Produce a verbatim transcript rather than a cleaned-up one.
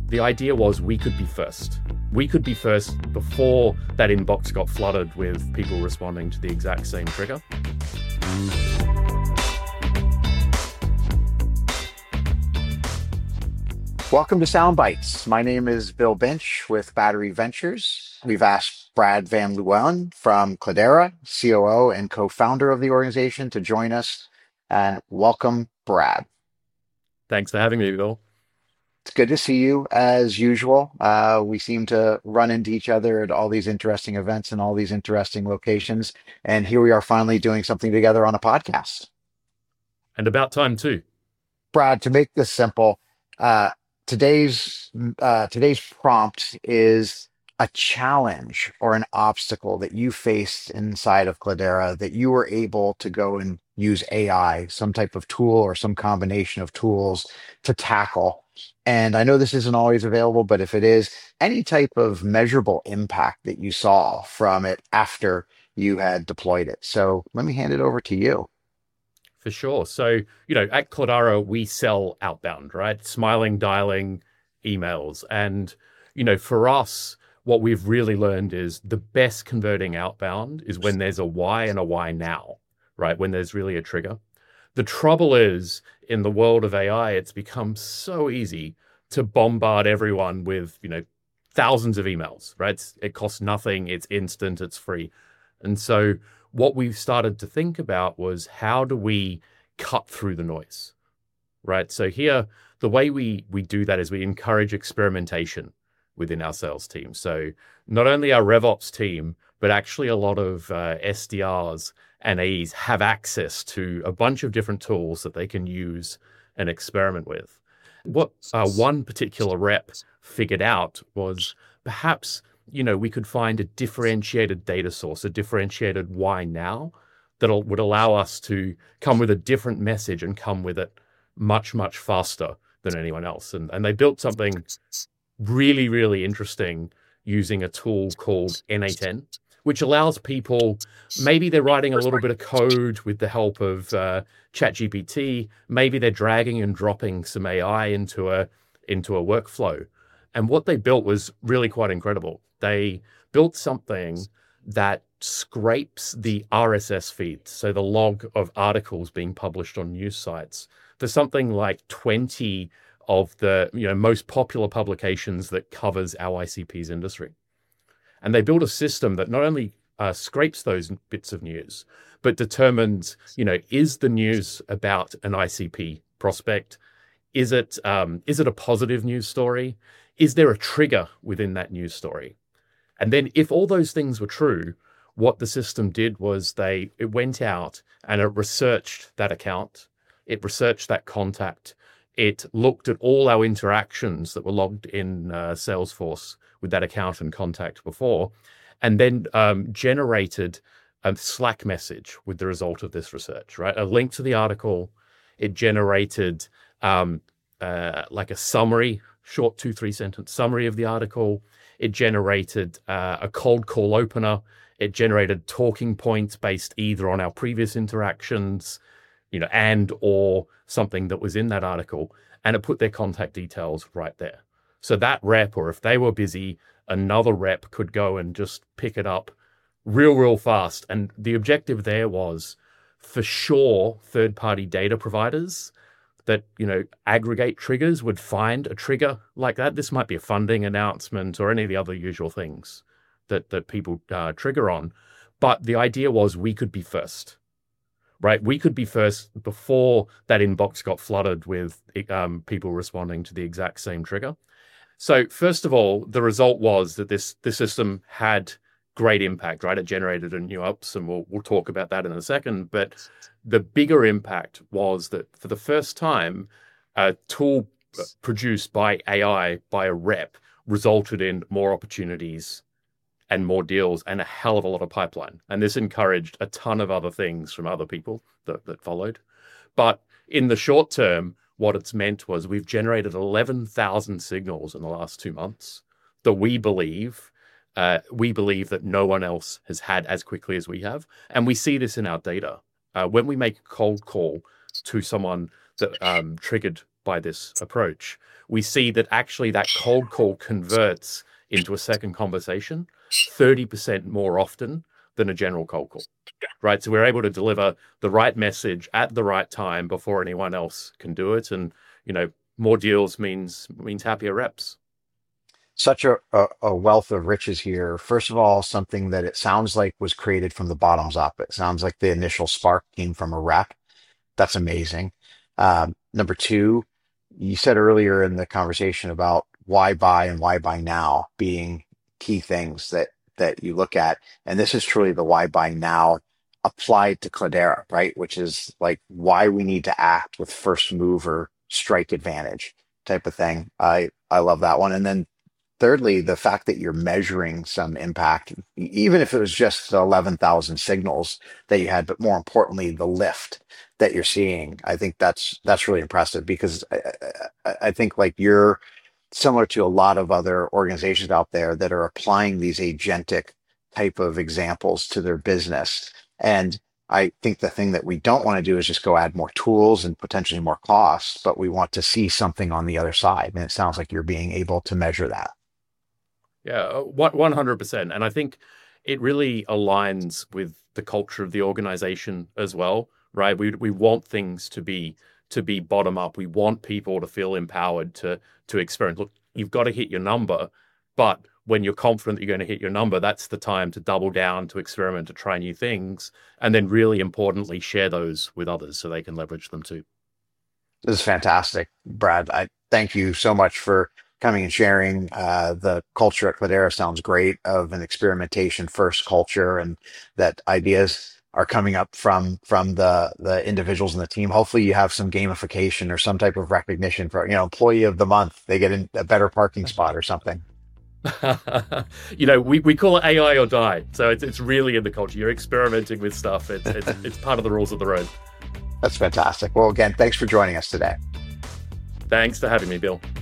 the idea was we could be first. We could be first before that inbox got flooded with people responding to the exact same trigger. Welcome to Soundbites. My name is Bill Bench with Battery Ventures. We've asked Brad Van Leeuwen from Cloudera, C O O and co-founder of the organization, to join us. And welcome, Brad. Thanks for having me, Bill. It's good to see you as usual. Uh, we seem to run into each other at all these interesting events and all these interesting locations. And here we are finally doing something together on a podcast. And about time too. Brad, to make this simple, uh, today's uh, today's prompt is a challenge or an obstacle that you faced inside of Cloudera that you were able to go and use A I, some type of tool or some combination of tools to tackle. And I know this isn't always available, but if it is, any type of measurable impact that you saw from it after you had deployed it. So let me hand it over to you. For sure. So, you know, at Cloudera, we sell outbound, right? Smiling, dialing emails. And, you know, for us, what we've really learned is the best converting outbound is when there's a why and a why now, right? When there's really a trigger. The trouble is, in the world of A I, it's become so easy to bombard everyone with, you know, thousands of emails, right? It's, it costs nothing. It's instant. It's free. And so what we've started to think about was, how do we cut through the noise, right? So here, the way we we do that is we encourage experimentation within our sales team. So not only our RevOps team, but actually a lot of uh, S D Rs and A Es have access to a bunch of different tools that they can use and experiment with. What uh, one particular rep figured out was perhaps, you know, we could find a differentiated data source, a differentiated why now, that would allow us to come with a different message and come with it much, much faster than anyone else. And, and they built something really, really interesting using a tool called N eight N, which allows people, maybe they're writing a little bit of code with the help of uh, ChatGPT, maybe they're dragging and dropping some A I into a into a workflow. And what they built was really quite incredible. They built something that scrapes the R S S feed, so the log of articles being published on news sites, for something like twenty of the, you know, most popular publications that covers our I C P's industry. And they built a system that not only uh, scrapes those bits of news, but determines, you know, is the news about an I C P prospect? Is it um, is it a positive news story? Is there a trigger within that news story? And then if all those things were true, what the system did was they it went out and it researched that account. It researched that contact. It looked at all our interactions that were logged in uh, Salesforce with that account and contact before, and then um, generated a Slack message with the result of this research, right? A link to the article. It generated um, uh, like a summary, short two, three sentence summary of the article. It generated uh, a cold call opener. It generated talking points based either on our previous interactions, you know, and or something that was in that article, and it put their contact details right there. So that rep, or if they were busy, another rep could go and just pick it up real, real fast. And the objective there was, for sure, third-party data providers that, you know, aggregate triggers would find a trigger like that. This might be a funding announcement or any of the other usual things that, that people uh, trigger on. But the idea was we could be first, right? We could be first before that inbox got flooded with um, people responding to the exact same trigger. So first of all, the result was that this, this system had great impact, right? It generated a new ups, and we'll, we'll talk about that in a second. But the bigger impact was that for the first time, a tool produced by A I, by a rep, resulted in more opportunities and more deals and a hell of a lot of pipeline. And this encouraged a ton of other things from other people that, that followed. But in the short term, what it's meant was we've generated eleven thousand signals in the last two months that we believe uh, we believe that no one else has had as quickly as we have. And we see this in our data. Uh, when we make a cold call to someone that um, triggered by this approach, we see that actually that cold call converts into a second conversation thirty percent more often than a general cold call, right? So we're able to deliver the right message at the right time before anyone else can do it. And, you know, more deals means means happier reps. Such a, a, a wealth of riches here. First of all, something that it sounds like was created from the bottoms up. It sounds like the initial spark came from a rep. That's amazing. Um, number two, you said earlier in the conversation about why buy and why buy now being key things that that you look at, and this is truly the why buy now applied to Cloudera, right? Which is like why we need to act with first mover strike advantage type of thing. I I love that one. And then thirdly, the fact that you're measuring some impact, e- even if it was just the eleven thousand signals that you had, but more importantly, the lift that you're seeing. I think that's that's really impressive because I, I, I think like you're similar to a lot of other organizations out there that are applying these agentic type of examples to their business. And I think the thing that we don't want to do is just go add more tools and potentially more costs, but we want to see something on the other side. And it sounds like you're being able to measure that. Yeah, one hundred percent. And I think it really aligns with the culture of the organization as well, right? We we want things to be to be bottom up. We want people to feel empowered to to experiment. Look, you've got to hit your number, but when you're confident that you're going to hit your number, that's the time to double down, to experiment, to try new things, and then really importantly, share those with others so they can leverage them too. This is fantastic, Brad. I thank you so much for coming and sharing. Uh, the culture at Cloudera sounds great, of an experimentation first culture, and that ideas are coming up from from the the individuals in the team. Hopefully you have some gamification or some type of recognition for, you know, employee of the month. They get in a better parking spot or something. You know, we, we call it A I or die. So it's it's really in the culture. You're experimenting with stuff. It's, it's, it's part of the rules of the road. That's fantastic. Well, again, thanks for joining us today. Thanks for having me, Bill.